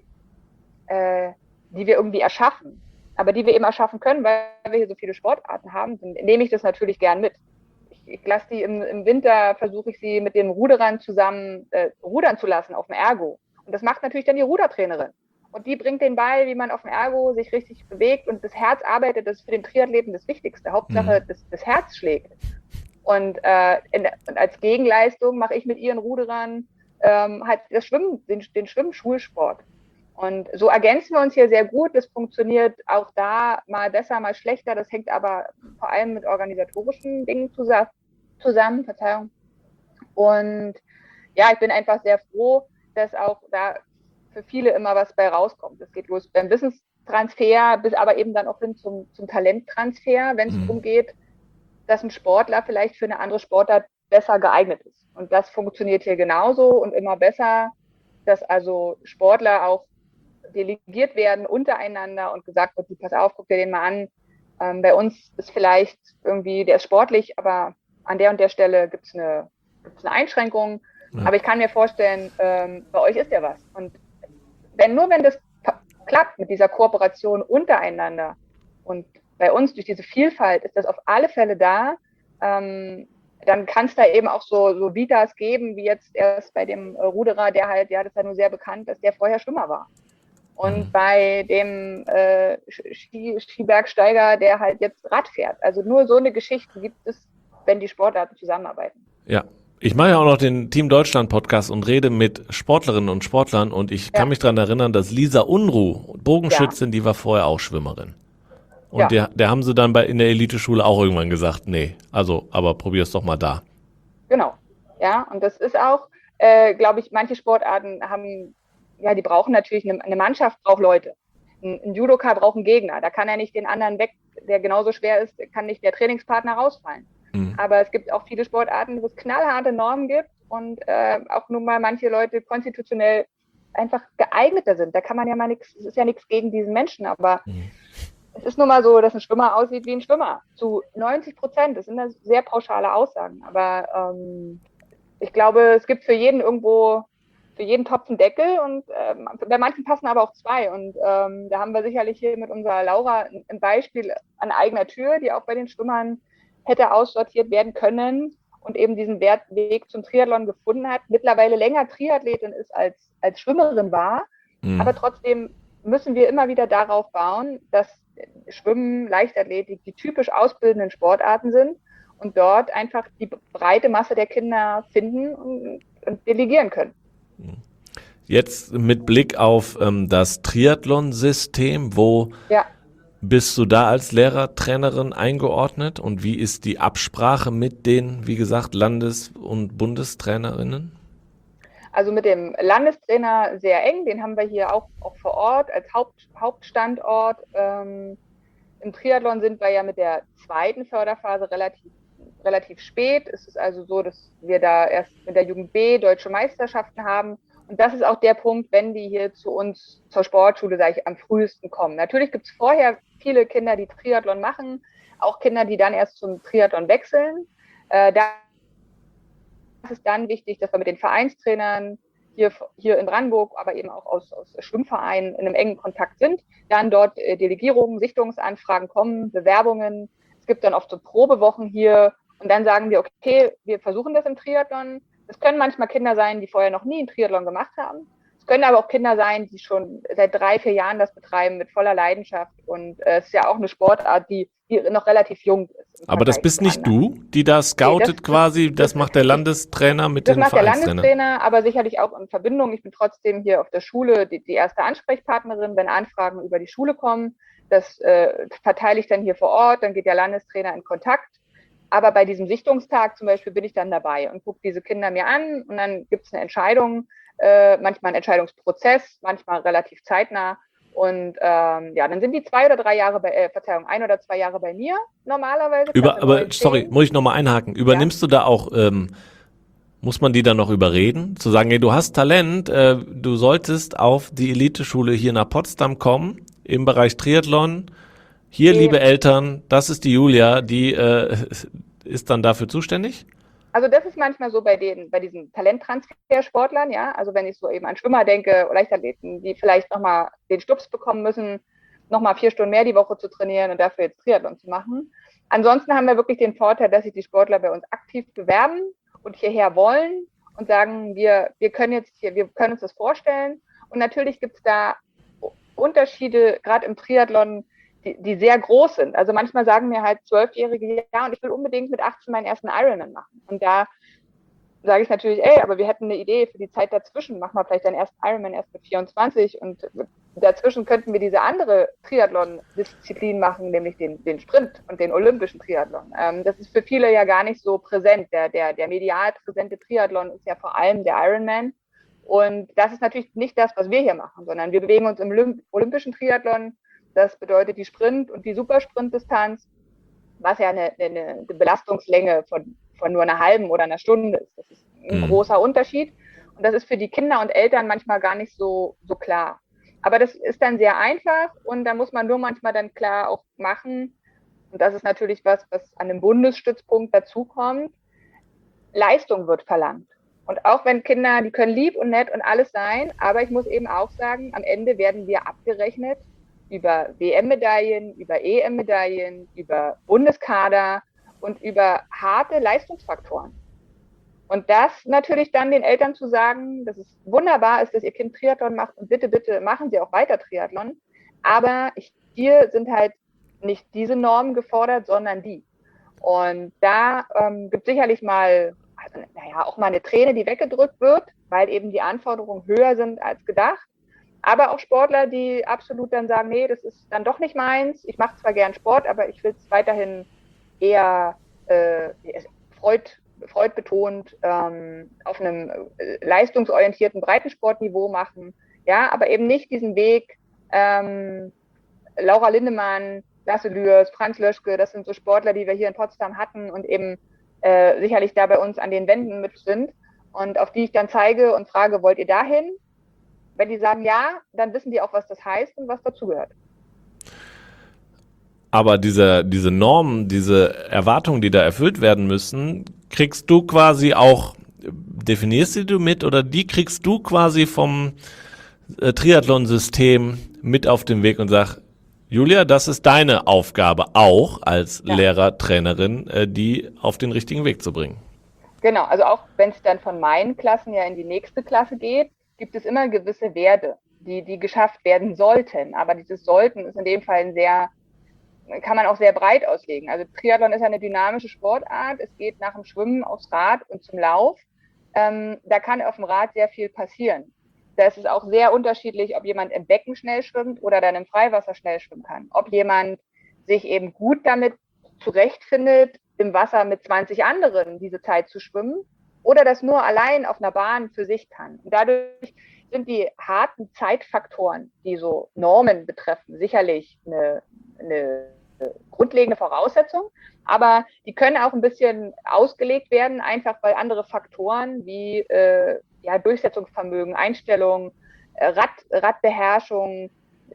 wir irgendwie erschaffen, aber die wir eben erschaffen können, weil wir hier so viele Sportarten haben, dann nehme ich das natürlich gern mit. Ich lasse die im Winter, versuche ich sie mit den Ruderern zusammen rudern zu lassen auf dem Ergo. Und das macht natürlich dann die Rudertrainerin. Und die bringt den Ball, wie man auf dem Ergo sich richtig bewegt und das Herz arbeitet, das ist für den Triathleten das Wichtigste. Hauptsache, das Herz schlägt. Und als Gegenleistung mache ich mit ihren Ruderern halt das Schwimmen, den Schwimmschulsport. Und so ergänzen wir uns hier sehr gut. Das funktioniert auch da mal besser, mal schlechter. Das hängt aber vor allem mit organisatorischen Dingen zusammen. Verzeihung. Und ja, ich bin einfach sehr froh, dass auch da für viele immer was bei rauskommt. Es geht los beim Wissenstransfer, bis aber eben dann auch hin zum Talenttransfer, wenn es darum geht, dass ein Sportler vielleicht für eine andere Sportart besser geeignet ist. Und das funktioniert hier genauso und immer besser, dass also Sportler auch delegiert werden untereinander und gesagt wird, pass auf, guck dir den mal an, Bei uns ist vielleicht irgendwie, der ist sportlich, aber an der und der Stelle gibt es eine Einschränkung. Ja. Aber ich kann mir vorstellen, bei euch ist ja was. Und wenn das klappt mit dieser Kooperation untereinander und bei uns durch diese Vielfalt ist das auf alle Fälle da, dann kann es da eben auch so Vitas geben, wie jetzt erst bei dem Ruderer, der halt, ja, das ist ja nur sehr bekannt, dass der vorher Schwimmer war. Und bei dem Skibergsteiger, der halt jetzt Rad fährt. Also nur so eine Geschichte gibt es, wenn die Sportarten zusammenarbeiten. Ja. Ich mache ja auch noch den Team Deutschland Podcast und rede mit Sportlerinnen und Sportlern und ich kann mich daran erinnern, dass Lisa Unruh, Bogenschützin, die war vorher auch Schwimmerin. Und der haben sie dann in der Eliteschule auch irgendwann gesagt, nee, also, aber probier's doch mal da. Genau, ja, und das ist auch, glaube ich, manche Sportarten haben, ja, die brauchen natürlich, eine Mannschaft braucht Leute. Ein Judoka braucht einen Gegner, da kann er nicht den anderen weg, der genauso schwer ist, kann nicht der Trainingspartner rausfallen. Aber es gibt auch viele Sportarten, wo es knallharte Normen gibt und auch nun mal manche Leute konstitutionell einfach geeigneter sind. Da kann man ja mal nichts, es ist ja nichts gegen diesen Menschen, aber es ist nun mal so, dass ein Schwimmer aussieht wie ein Schwimmer. Zu 90%. Das sind sehr pauschale Aussagen. Aber ich glaube, es gibt für jeden Topf einen Deckel und bei manchen passen aber auch zwei. Und da haben wir sicherlich hier mit unserer Laura ein Beispiel an eigener Tür, die auch bei den Schwimmern hätte aussortiert werden können und eben diesen Weg zum Triathlon gefunden hat, mittlerweile länger Triathletin ist als Schwimmerin war. Aber trotzdem müssen wir immer wieder darauf bauen, dass Schwimmen, Leichtathletik die typisch ausbildenden Sportarten sind und dort einfach die breite Masse der Kinder finden und delegieren können. Jetzt mit Blick auf das Triathlon-System, wo bist du da als Lehrer, Trainerin eingeordnet und wie ist die Absprache mit den, wie gesagt, Landes- und Bundestrainerinnen? Also mit dem Landestrainer sehr eng, den haben wir hier auch vor Ort als Hauptstandort. Im Triathlon sind wir ja mit der zweiten Förderphase relativ spät. Es ist also so, dass wir da erst mit der Jugend B deutsche Meisterschaften haben. Und das ist auch der Punkt, wenn die hier zu uns zur Sportschule, sage ich, am frühesten kommen. Natürlich gibt es vorher viele Kinder, die Triathlon machen, auch Kinder, die dann erst zum Triathlon wechseln. Da ist dann wichtig, dass wir mit den Vereinstrainern hier in Brandenburg, aber eben auch aus Schwimmvereinen in einem engen Kontakt sind. Dann dort Delegierungen, Sichtungsanfragen kommen, Bewerbungen. Es gibt dann oft so Probewochen hier und dann sagen wir, okay, wir versuchen das im Triathlon. Es können manchmal Kinder sein, die vorher noch nie einen Triathlon gemacht haben. Es können aber auch Kinder sein, die schon seit 3-4 Jahren das betreiben mit voller Leidenschaft. Und es ist ja auch eine Sportart, die noch relativ jung ist. Aber das bist nicht du, die da scoutet quasi, das macht der Landestrainer mit den Vereinstrainern? Das macht der Landestrainer, aber sicherlich auch in Verbindung. Ich bin trotzdem hier auf der Schule die erste Ansprechpartnerin, wenn Anfragen über die Schule kommen. Das verteile ich dann hier vor Ort, dann geht der Landestrainer in Kontakt. Aber bei diesem Sichtungstag zum Beispiel bin ich dann dabei und gucke diese Kinder mir an und dann gibt es eine Entscheidung, manchmal einen Entscheidungsprozess, manchmal relativ zeitnah. Und dann sind die 2 oder 3 Jahre 1 oder 2 Jahre bei mir normalerweise. Muss ich nochmal einhaken. Übernimmst du da auch, muss man die dann noch überreden? Zu sagen, hey, du hast Talent, du solltest auf die Eliteschule hier nach Potsdam kommen, im Bereich Triathlon. Hier, liebe Eltern, das ist die Julia, die ist dann dafür zuständig? Also das ist manchmal so bei diesen Talenttransfersportlern, ja. Also wenn ich so eben an Schwimmer denke oder Leichtathleten, die vielleicht nochmal den Stups bekommen müssen, nochmal 4 Stunden mehr die Woche zu trainieren und dafür jetzt Triathlon zu machen. Ansonsten haben wir wirklich den Vorteil, dass sich die Sportler bei uns aktiv bewerben und hierher wollen und sagen, wir können uns das vorstellen. Und natürlich gibt es da Unterschiede, gerade im Triathlon, die sehr groß sind. Also manchmal sagen mir halt 12-Jährige, ja, und ich will unbedingt mit 18 meinen ersten Ironman machen. Und da sage ich natürlich, aber wir hätten eine Idee für die Zeit dazwischen. Mach mal vielleicht deinen ersten Ironman erst mit 24 und dazwischen könnten wir diese andere Triathlon-Disziplin machen, nämlich den Sprint und den olympischen Triathlon. Das ist für viele ja gar nicht so präsent. Der medial präsente Triathlon ist ja vor allem der Ironman. Und das ist natürlich nicht das, was wir hier machen, sondern wir bewegen uns im olympischen Triathlon. Das bedeutet die Sprint- und die Supersprintdistanz, was ja eine Belastungslänge von nur einer halben oder einer Stunde ist. Das ist ein großer Unterschied. Und das ist für die Kinder und Eltern manchmal gar nicht so klar. Aber das ist dann sehr einfach und da muss man nur manchmal dann klar auch machen, und das ist natürlich was an einem Bundesstützpunkt dazukommt, Leistung wird verlangt. Und auch wenn Kinder, die können lieb und nett und alles sein, aber ich muss eben auch sagen, am Ende werden wir abgerechnet über WM-Medaillen, über EM-Medaillen, über Bundeskader und über harte Leistungsfaktoren. Und das natürlich dann den Eltern zu sagen, dass es wunderbar ist, dass ihr Kind Triathlon macht und bitte, bitte machen Sie auch weiter Triathlon. Aber hier sind halt nicht diese Normen gefordert, sondern die. Und da gibt es sicherlich mal, auch mal eine Träne, die weggedrückt wird, weil eben die Anforderungen höher sind als gedacht. Aber auch Sportler, die absolut dann sagen, nee, das ist dann doch nicht meins. Ich mache zwar gern Sport, aber ich will es weiterhin eher freudbetont auf einem leistungsorientierten Breitensportniveau machen. Ja, aber eben nicht diesen Weg, Laura Lindemann, Lasse Lührs, Franz Löschke, das sind so Sportler, die wir hier in Potsdam hatten und eben sicherlich da bei uns an den Wänden mit sind und auf die ich dann zeige und frage, wollt ihr dahin? Wenn die sagen ja, dann wissen die auch, was das heißt und was dazugehört. Aber diese Normen, diese Erwartungen, die da erfüllt werden müssen, kriegst du quasi auch, definierst du mit oder die kriegst du quasi vom Triathlon-System mit auf den Weg und sagst, Julia, das ist deine Aufgabe auch als Lehrer, Trainerin, die auf den richtigen Weg zu bringen. Genau, also auch wenn es dann von meinen Klassen ja in die nächste Klasse geht, gibt es immer gewisse Werte, die geschafft werden sollten. Aber dieses Sollten ist in dem Fall kann man auch sehr breit auslegen. Also Triathlon ist eine dynamische Sportart. Es geht nach dem Schwimmen aufs Rad und zum Lauf. Da kann auf dem Rad sehr viel passieren. Da ist es auch sehr unterschiedlich, ob jemand im Becken schnell schwimmt oder dann im Freiwasser schnell schwimmen kann. Ob jemand sich eben gut damit zurechtfindet, im Wasser mit 20 anderen diese Zeit zu schwimmen oder das nur allein auf einer Bahn für sich kann. Und dadurch sind die harten Zeitfaktoren, die so Normen betreffen, sicherlich eine grundlegende Voraussetzung, aber die können auch ein bisschen ausgelegt werden, einfach weil andere Faktoren wie Durchsetzungsvermögen, Einstellung, Radbeherrschung,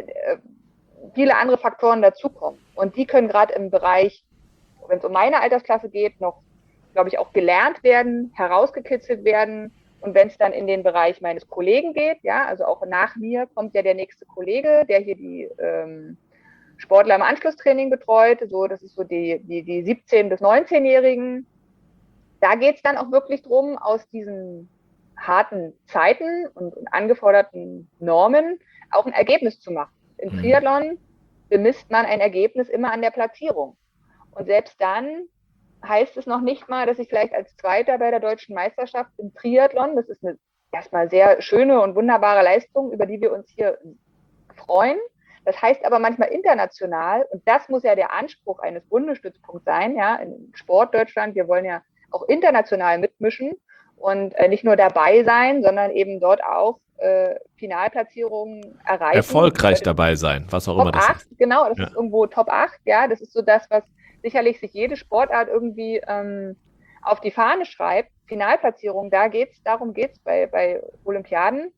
viele andere Faktoren dazukommen. Und die können gerade im Bereich, wenn es um meine Altersklasse geht, noch, glaube ich, auch gelernt werden, herausgekitzelt werden. Und wenn es dann in den Bereich meines Kollegen geht, ja, also auch nach mir kommt ja der nächste Kollege, der hier die Sportler im Anschlusstraining betreut, so, das ist so die 17- bis 19-Jährigen. Da geht es dann auch wirklich drum, aus diesen harten Zeiten und angeforderten Normen auch ein Ergebnis zu machen. Im Triathlon bemisst man ein Ergebnis immer an der Platzierung. Und selbst dann heißt es noch nicht mal, dass ich vielleicht als Zweiter bei der deutschen Meisterschaft im Triathlon, das ist eine erstmal sehr schöne und wunderbare Leistung, über die wir uns hier freuen. Das heißt aber manchmal international, und das muss ja der Anspruch eines Bundesstützpunkts sein, ja, in Sport Deutschland, wir wollen ja auch international mitmischen und nicht nur dabei sein, sondern eben dort auch Finalplatzierungen erreichen. Erfolgreich dabei sein, was auch immer das ist. Genau, das ist irgendwo Top 8, ja, das ist so das, was sicherlich sich jede Sportart irgendwie auf die Fahne schreibt. Finalplatzierung, darum geht's bei Olympiaden.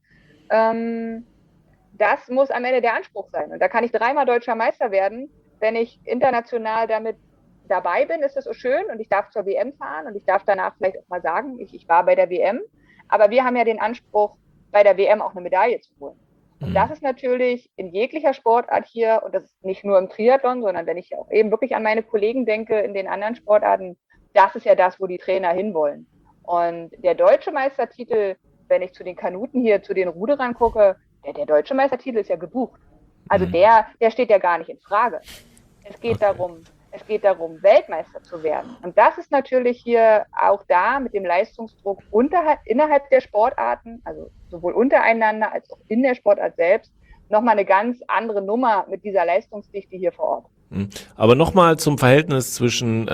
Das muss am Ende der Anspruch sein. Und da kann ich 3-mal deutscher Meister werden. Wenn ich international damit dabei bin, ist das so schön und ich darf zur WM fahren und ich darf danach vielleicht auch mal sagen, ich war bei der WM. Aber wir haben ja den Anspruch, bei der WM auch eine Medaille zu holen. Und das ist natürlich in jeglicher Sportart hier, und das ist nicht nur im Triathlon, sondern wenn ich auch eben wirklich an meine Kollegen denke in den anderen Sportarten, das ist ja das, wo die Trainer hinwollen. Und der deutsche Meistertitel, wenn ich zu den Kanuten hier, zu den Ruderern gucke, der deutsche Meistertitel ist ja gebucht. Also der steht ja gar nicht in Frage. Es geht darum, Weltmeister zu werden. Und das ist natürlich hier auch da mit dem Leistungsdruck innerhalb der Sportarten, also sowohl untereinander als auch in der Sportart selbst, nochmal eine ganz andere Nummer mit dieser Leistungsdichte hier vor Ort. Aber nochmal zum Verhältnis zwischen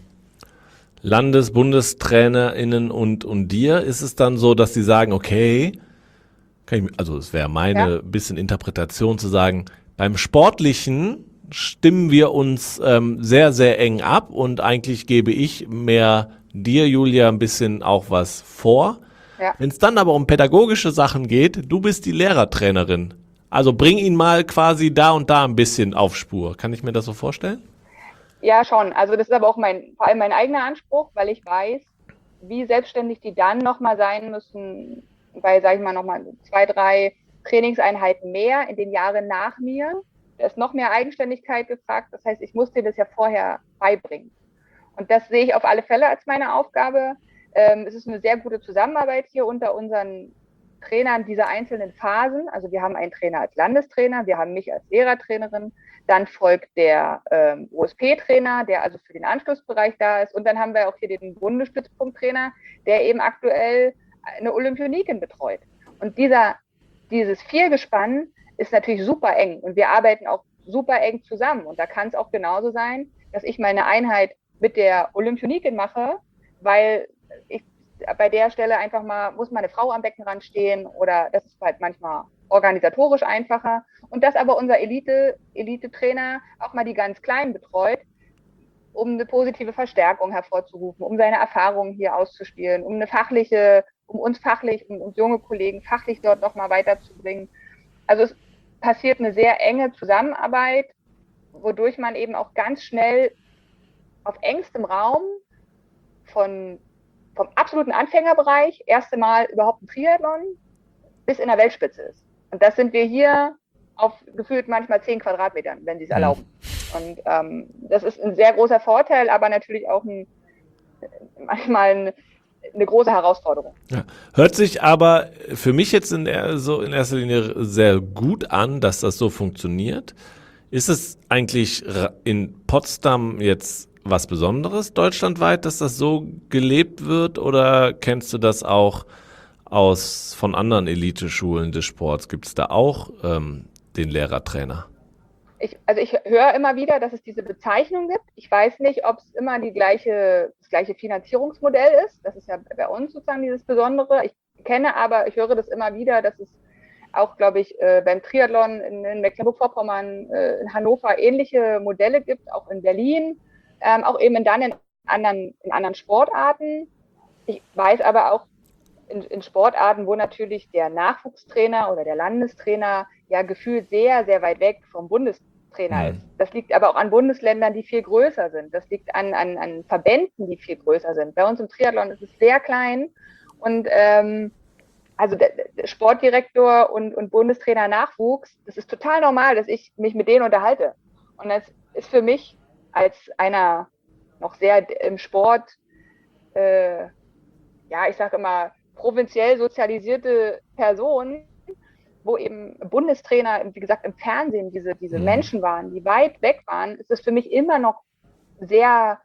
BundestrainerInnen und dir. Ist es dann so, dass die sagen, okay, es wäre meine bisschen Interpretation zu sagen, beim Sportlichen stimmen wir uns sehr, sehr eng ab und eigentlich gebe ich mehr dir, Julia, ein bisschen auch was vor. Ja. Wenn es dann aber um pädagogische Sachen geht, du bist die Lehrertrainerin. Also bring ihn mal quasi da und da ein bisschen auf Spur. Kann ich mir das so vorstellen? Ja, schon. Also das ist aber auch vor allem mein eigener Anspruch, weil ich weiß, wie selbstständig die dann nochmal sein müssen, bei, sage ich mal, nochmal 2, 3 Trainingseinheiten mehr in den Jahren nach mir. Da ist noch mehr Eigenständigkeit gefragt. Das heißt, ich muss dir das ja vorher beibringen. Und das sehe ich auf alle Fälle als meine Aufgabe. Es ist eine sehr gute Zusammenarbeit hier unter unseren Trainern dieser einzelnen Phasen. Also wir haben einen Trainer als Landestrainer, wir haben mich als Lehrertrainerin, dann folgt der OSP-Trainer, der also für den Anschlussbereich da ist, und dann haben wir auch hier den Bundesstützpunkttrainer, der eben aktuell eine Olympioniken betreut. Und dieses Viergespann ist natürlich super eng und wir arbeiten auch super eng zusammen. Und da kann es auch genauso sein, dass ich meine Einheit mit der Olympioniken mache, weil ich bei der Stelle einfach mal, muss mal eine Frau am Beckenrand stehen, oder das ist halt manchmal organisatorisch einfacher. Und dass aber unser Elite-Trainer auch mal die ganz Kleinen betreut, um eine positive Verstärkung hervorzurufen, um seine Erfahrungen hier auszuspielen, um uns junge Kollegen fachlich dort nochmal weiterzubringen. Also es passiert eine sehr enge Zusammenarbeit, wodurch man eben auch ganz schnell auf engstem Raum vom absoluten Anfängerbereich, erste Mal überhaupt ein Triathlon, bis in der Weltspitze ist. Und das sind wir hier auf gefühlt manchmal 10 Quadratmetern, wenn Sie es erlauben. Und das ist ein sehr großer Vorteil, aber natürlich auch manchmal eine große Herausforderung. Ja. Hört sich aber für mich jetzt in erster Linie sehr gut an, dass das so funktioniert. Ist es eigentlich in Potsdam jetzt was Besonderes deutschlandweit, dass das so gelebt wird, oder kennst du das auch von anderen Eliteschulen des Sports? Gibt es da auch den Lehrertrainer? Ich höre immer wieder, dass es diese Bezeichnung gibt. Ich weiß nicht, ob es immer das gleiche Finanzierungsmodell ist. Das ist ja bei uns sozusagen dieses Besondere. Ich höre das immer wieder, dass es auch, glaube ich, beim Triathlon in Mecklenburg-Vorpommern, in Hannover ähnliche Modelle gibt, auch in Berlin, auch eben dann in anderen Sportarten. Ich weiß aber auch in Sportarten, wo natürlich der Nachwuchstrainer oder der Landestrainer ja gefühlt sehr, sehr weit weg vom Bundestrainer ist. Das liegt aber auch an Bundesländern, die viel größer sind. Das liegt an Verbänden, die viel größer sind. Bei uns im Triathlon ist es sehr klein, und also der Sportdirektor und Bundestrainer Nachwuchs, das ist total normal, dass ich mich mit denen unterhalte. Und das ist für mich als einer noch sehr im Sport, ich sage immer, provinziell sozialisierte Person, wo eben Bundestrainer, wie gesagt, im Fernsehen diese Menschen waren, die weit weg waren, ist es für mich immer noch sehr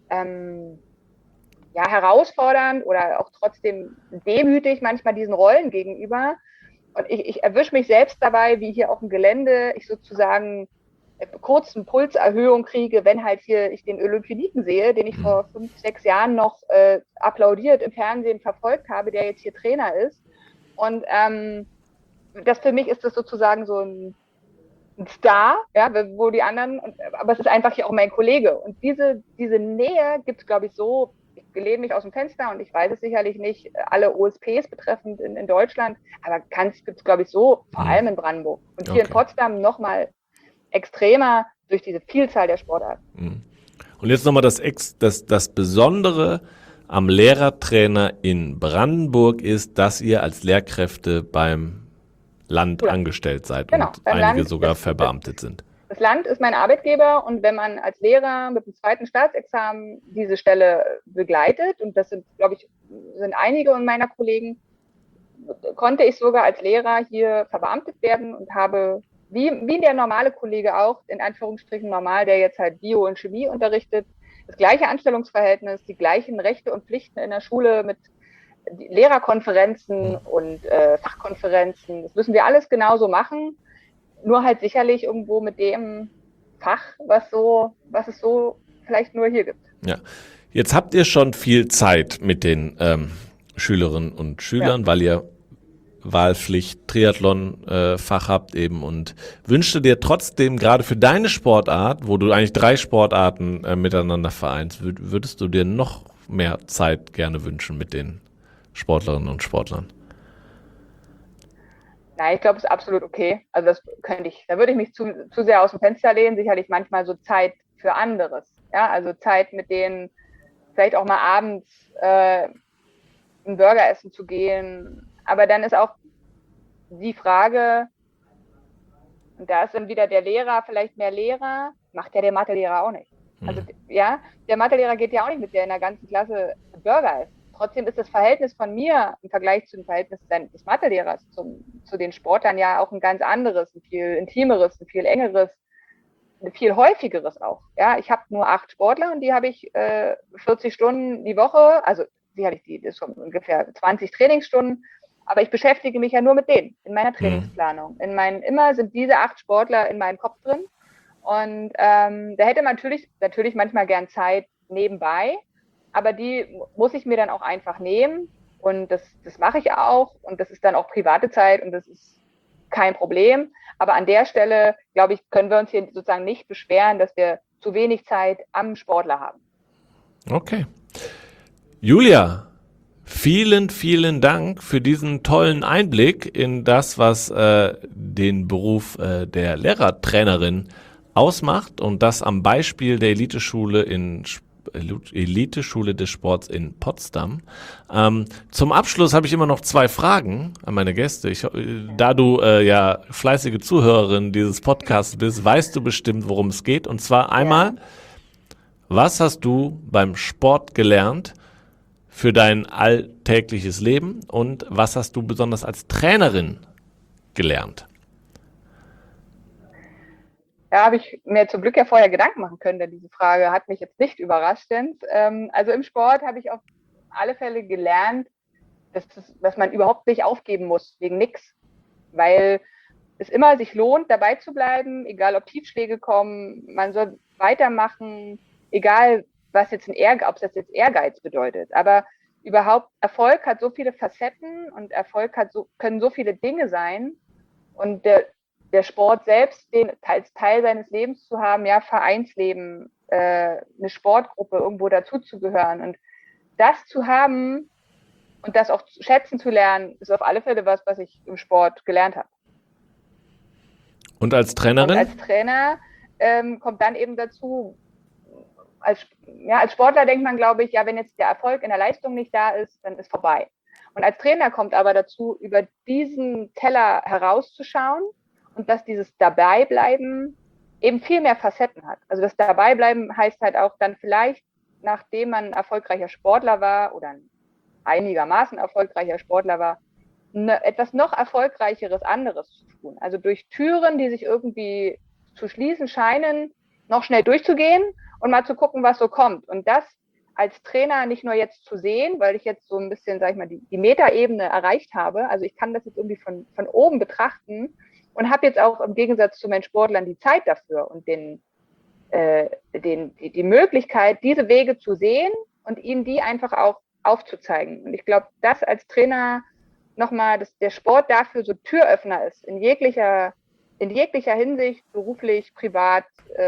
herausfordernd oder auch trotzdem demütig manchmal diesen Rollen gegenüber. Und ich erwische mich selbst dabei, wie hier auf dem Gelände ich sozusagen kurz eine Pulserhöhung kriege, wenn halt hier ich den Olympioniken sehe, den ich vor 5, 6 Jahren noch applaudiert im Fernsehen verfolgt habe, der jetzt hier Trainer ist. Und das für mich ist das sozusagen so ein Star, ja, wo die anderen, aber es ist einfach hier auch mein Kollege. Und diese Nähe gibt es, glaube ich, so, ich lehne mich aus dem Fenster und ich weiß es sicherlich nicht, alle OSPs betreffend in Deutschland, aber gibt es, glaube ich, so, vor allem in Brandenburg. Und hier in Potsdam nochmal extremer durch diese Vielzahl der Sportarten. Und jetzt nochmal das Besondere am Lehrertrainer in Brandenburg ist, dass ihr als Lehrkräfte beim Land angestellt seid, genau, und einige Land sogar verbeamtet sind. Das Land ist mein Arbeitgeber, und wenn man als Lehrer mit dem 2. Staatsexamen diese Stelle begleitet, und das sind, glaube ich, einige meiner Kollegen, konnte ich sogar als Lehrer hier verbeamtet werden und habe, wie der normale Kollege auch, in Anführungsstrichen normal, der jetzt halt Bio und Chemie unterrichtet, das gleiche Anstellungsverhältnis, die gleichen Rechte und Pflichten in der Schule mit Lehrerkonferenzen und Fachkonferenzen. Das müssen wir alles genauso machen, nur halt sicherlich irgendwo mit dem Fach, was es so vielleicht nur hier gibt. Ja, jetzt habt ihr schon viel Zeit mit den Schülerinnen und Schülern, weil ihr Wahlpflicht Triathlon-Fach habt eben, und wünschst du dir trotzdem gerade für deine Sportart, wo du eigentlich 3 Sportarten miteinander vereinst, würdest du dir noch mehr Zeit gerne wünschen mit den Sportlerinnen und Sportlern? Nein, ich glaube, es ist absolut okay. Also da würde ich mich zu sehr aus dem Fenster lehnen. Sicherlich manchmal so Zeit für anderes. Ja, also Zeit mit denen, vielleicht auch mal abends einen Burger essen zu gehen. Aber dann ist auch die Frage, und da ist dann wieder der Lehrer vielleicht mehr Lehrer, macht ja der Mathelehrer auch nicht. Also ja, der Mathelehrer geht ja auch nicht mit der in der ganzen Klasse Burger essen. Trotzdem ist das Verhältnis von mir im Vergleich zu dem Verhältnis des Mathelehrers zu den Sportlern ja auch ein ganz anderes, ein viel intimeres, ein viel engeres, ein viel häufigeres auch. Ja, ich habe nur 8 Sportler und die habe ich 40 Stunden die Woche, also sicherlich das ist ungefähr 20 Trainingsstunden, aber ich beschäftige mich ja nur mit denen in meiner Trainingsplanung. Immer sind diese 8 Sportler in meinem Kopf drin. Und da hätte man natürlich manchmal gern Zeit nebenbei, aber die muss ich mir dann auch einfach nehmen. Und das mache ich auch. Und das ist dann auch private Zeit und das ist kein Problem. Aber an der Stelle, glaube ich, können wir uns hier sozusagen nicht beschweren, dass wir zu wenig Zeit am Sportler haben. Okay. Julia, vielen, vielen Dank für diesen tollen Einblick in das, was den Beruf der Lehrertrainerin ausmacht und das am Beispiel der Eliteschule des Sports in Potsdam. Zum Abschluss habe ich immer noch 2 Fragen an meine Gäste. Da du ja fleißige Zuhörerin dieses Podcasts bist, weißt du bestimmt, worum es geht. Und zwar einmal, was hast du beim Sport gelernt für dein alltägliches Leben und was hast du besonders als Trainerin gelernt? Ja, habe ich mir zum Glück ja vorher Gedanken machen können, denn diese Frage hat mich jetzt nicht überrascht. Also im Sport habe ich auf alle Fälle gelernt, dass man überhaupt nicht aufgeben muss, wegen nichts. Weil es immer sich lohnt, dabei zu bleiben, egal ob Tiefschläge kommen, man soll weitermachen, egal ob das jetzt Ehrgeiz bedeutet. Aber überhaupt, Erfolg hat so viele Facetten und Erfolg können so viele Dinge sein. Und der Sport selbst, den als Teil seines Lebens zu haben, ja, Vereinsleben, eine Sportgruppe, irgendwo dazuzugehören. Und das zu haben und das auch schätzen zu lernen, ist auf alle Fälle was ich im Sport gelernt habe. Und als Trainerin? Und als Trainer kommt dann eben dazu, als Sportler denkt man, glaube ich, ja, wenn jetzt der Erfolg in der Leistung nicht da ist, dann ist vorbei. Und als Trainer kommt aber dazu, über diesen Teller herauszuschauen und dass dieses Dabeibleiben eben viel mehr Facetten hat. Also das Dabeibleiben heißt halt auch dann vielleicht, nachdem man ein erfolgreicher Sportler war oder ein einigermaßen erfolgreicher Sportler war, etwas noch erfolgreicheres anderes zu tun. Also durch Türen, die sich irgendwie zu schließen scheinen, noch schnell durchzugehen und mal zu gucken, was so kommt. Und das als Trainer nicht nur jetzt zu sehen, weil ich jetzt so ein bisschen, sag ich mal, die Metaebene erreicht habe. Also ich kann das jetzt irgendwie von oben betrachten und habe jetzt auch im Gegensatz zu meinen Sportlern die Zeit dafür und die Möglichkeit, diese Wege zu sehen und ihnen die einfach auch aufzuzeigen. Und ich glaube, das als Trainer nochmal, dass der Sport dafür so Türöffner ist, in jeglicher Hinsicht, beruflich, privat,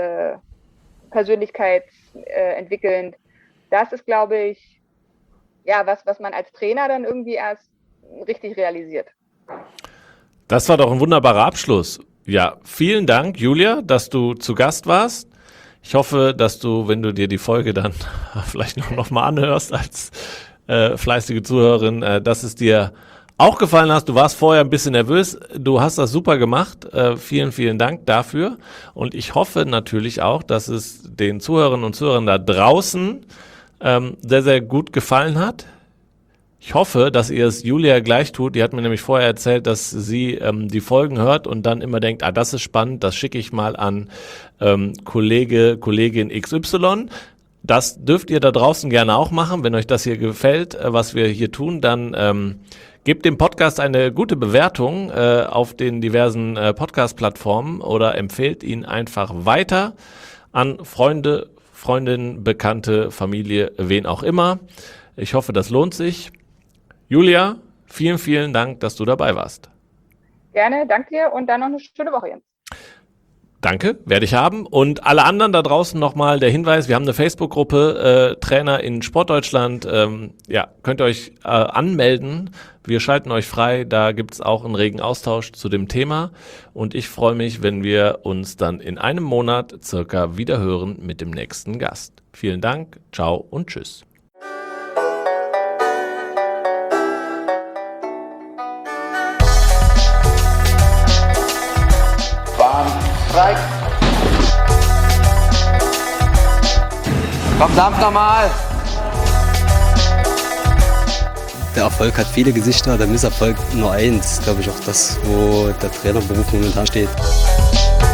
persönlichkeitsentwickelnd. Das ist, glaube ich, ja, was man als Trainer dann irgendwie erst richtig realisiert. Das war doch ein wunderbarer Abschluss. Ja, vielen Dank, Julia, dass du zu Gast warst. Ich hoffe, dass du, wenn du dir die Folge dann vielleicht noch mal anhörst als fleißige Zuhörerin, dass es dir auch gefallen hast. Du warst vorher ein bisschen nervös. Du hast das super gemacht. Vielen, vielen Dank dafür. Und ich hoffe natürlich auch, dass es den Zuhörerinnen und Zuhörern da draußen sehr, sehr gut gefallen hat. Ich hoffe, dass ihr es Julia gleich tut. Die hat mir nämlich vorher erzählt, dass sie die Folgen hört und dann immer denkt, das ist spannend, das schicke ich mal an Kollegin XY. Das dürft ihr da draußen gerne auch machen. Wenn euch das hier gefällt, was wir hier tun, dann gebt dem Podcast eine gute Bewertung auf den diversen Podcast-Plattformen oder empfehlt ihn einfach weiter an Freunde, Freundinnen, Bekannte, Familie, wen auch immer. Ich hoffe, das lohnt sich. Julia, vielen, vielen Dank, dass du dabei warst. Gerne, danke dir und dann noch eine schöne Woche, Jens. Danke, werde ich haben. Und alle anderen da draußen nochmal der Hinweis, wir haben eine Facebook-Gruppe, Trainer in Sportdeutschland. Könnt ihr euch anmelden. Wir schalten euch frei, da gibt es auch einen regen Austausch zu dem Thema. Und ich freue mich, wenn wir uns dann in einem Monat circa wieder hören mit dem nächsten Gast. Vielen Dank, ciao und tschüss. Strike. Komm, dampf nochmal. Der Erfolg hat viele Gesichter, der Misserfolg nur eins. Glaube ich auch das, wo der Trainerberuf momentan steht.